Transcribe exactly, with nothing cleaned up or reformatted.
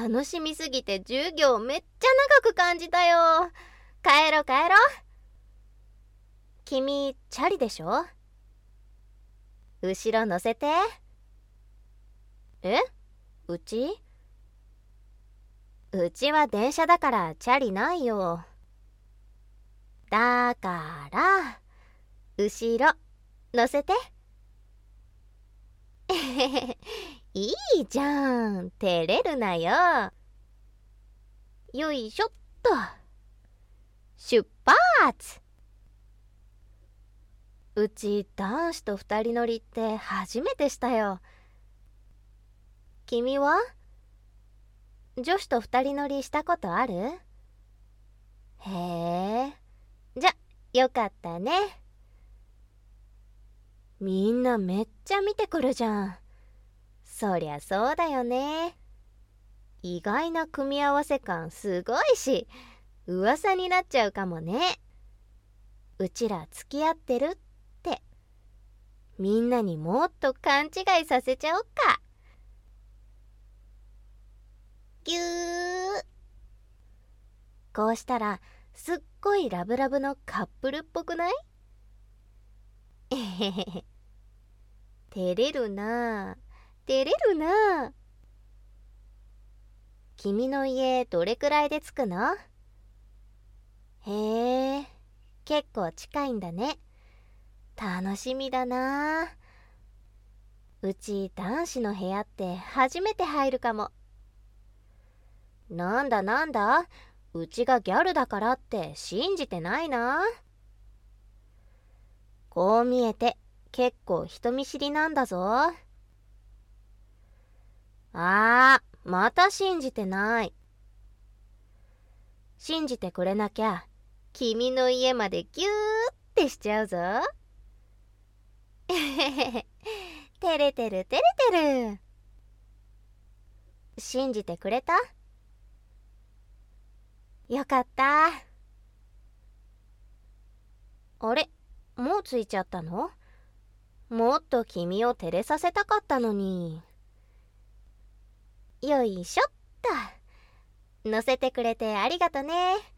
楽しみすぎて授業めっちゃ長く感じたよ。帰ろ帰ろ。君チャリでしょ？後ろ乗せて。え？うち？うちは電車だからチャリないよ。だから後ろ乗せて。いいじゃん、照れるなよ。よいしょっと。出発。うち男子と二人乗りって初めてしたよ。君は？女子と二人乗りしたことある？へえ、じゃよかったね。みんなめっちゃ見てくるじゃん。そりゃそうだよね。意外な組み合わせ感すごいし、噂になっちゃうかもね。うちら付き合ってるって。みんなにもっと勘違いさせちゃおっか。ぎゅー。こうしたらすっごいラブラブのカップルっぽくない？えへへへ。照れるなあ、照れるなあ。君の家どれくらいで着くの？へえ、結構近いんだね。楽しみだな。うち男子の部屋って初めて入るかも。なんだなんだ、うちがギャルだからって信じてないな。こう見えて結構人見知りなんだぞ。あー、また信じてない。信じてくれなきゃ君の家までギューってしちゃうぞ。えへへへ、照れてる照れてる。信じてくれた？よかった。あれ、もう着いちゃったの？もっと君を照れさせたかったのに。よいしょっと。乗せてくれてありがとね。